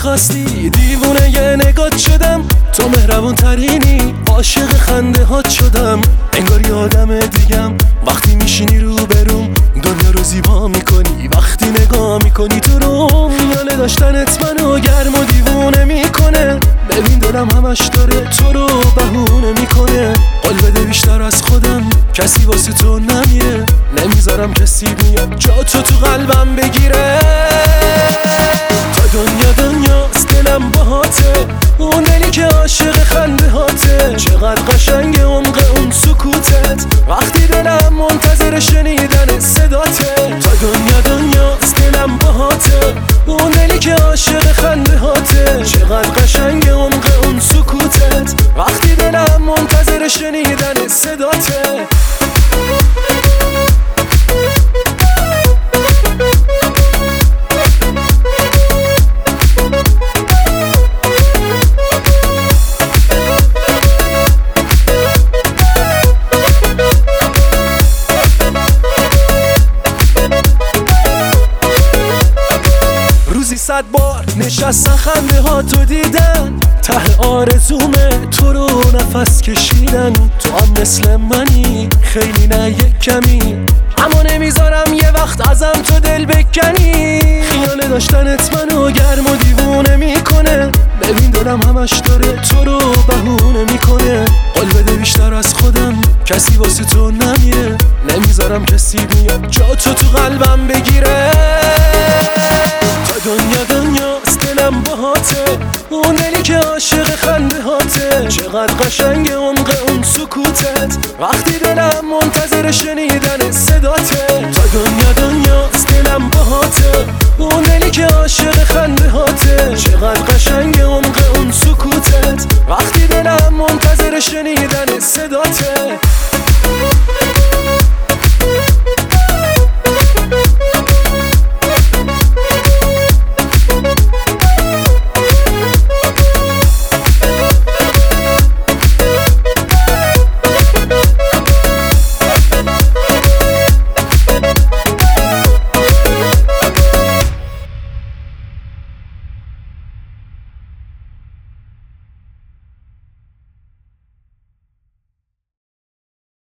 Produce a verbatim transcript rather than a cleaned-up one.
میخواستی دیوونه یه نگات شدم، تو مهربون ترینی، عاشق خنده هات شدم، انگار یادم دیگم وقتی میشینی رو بروم، دنیا رو زیبا میکنی وقتی نگاه میکنی تو رو. میانه داشتنت منو گرم و دیوونه میکنه، ببین دلم همش داره تو رو بهونه میکنه. قول بده بیشتر از خودم کسی واسه تو نمیره، نمیذارم کسی بیاد جا تو تو قلبم بگیره. تا دنیا دنیاست دلم باهاته، اون دلی که عاشق خنده هاته، چقدر قشنگ عمق اون سکوتت وقتی دلم منتظر شنیدن صداته. تا دنیا دنیاست دلم باهاته، اون دلی که عاشق خنده هاته، چقدر قشنگ عمق اون سکوتت وقتی دلم منتظر شنیدن صداته. روزی صد بار نشستن خنده ها تو دیدن، ته آرزومه تو رو نفس کشیدن. تو هم مثل منی خیلی نه یک کمی، اما نمیذارم یه وقت ازم تو دل بکنی. خیانه داشتنت منو گرم و دیوونه میکنه، ببین دلم همش داره تو رو بهونه میکنه. قول بده بیشتر از خودم کسی واسه تو نمیره، نمیذارم کسی بیاد جا تو تو قلبم بگیره. تا دنیا دنیاست دلم باهاته، اون دلی که عاشق خنده هاته، چقدر قشنگ عمق اون سکوتت وقتی دلم منتظر شنیدن صداته. تا دنیا دنیاست دلم باهاته، اون دلی که عاشق خنده هاته، چقدر قشنگ عمق اون سکوتت وقتی دلم منتظر شنیدن صداته.